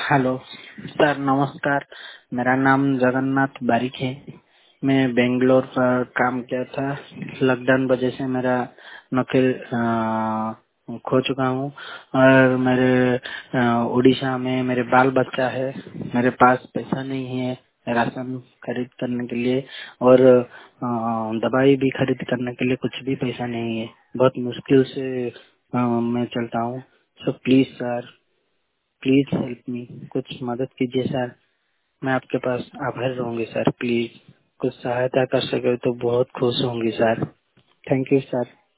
Hello sir, नमस्कार। मेरा नाम जगन्नाथ बारिक है। मैं बेंगलोर पर काम किया था। लॉकडाउन वजह से मेरा नौकरी खो चुका हूँ। और मेरे उड़ीसा में मेरे बाल बच्चा है। मेरे पास पैसा नहीं है राशन खरीद करने के लिए, और दवाई भी खरीद करने के लिए कुछ भी पैसा नहीं है। बहुत मुश्किल से मैं चलता हूँ। So please sir, please help me. कुछ मदद कीजिए सर। मैं आपके पास आभार रहूंगी सर। प्लीज कुछ सहायता कर सके तो बहुत खुश होंगी सर। Thank you sir.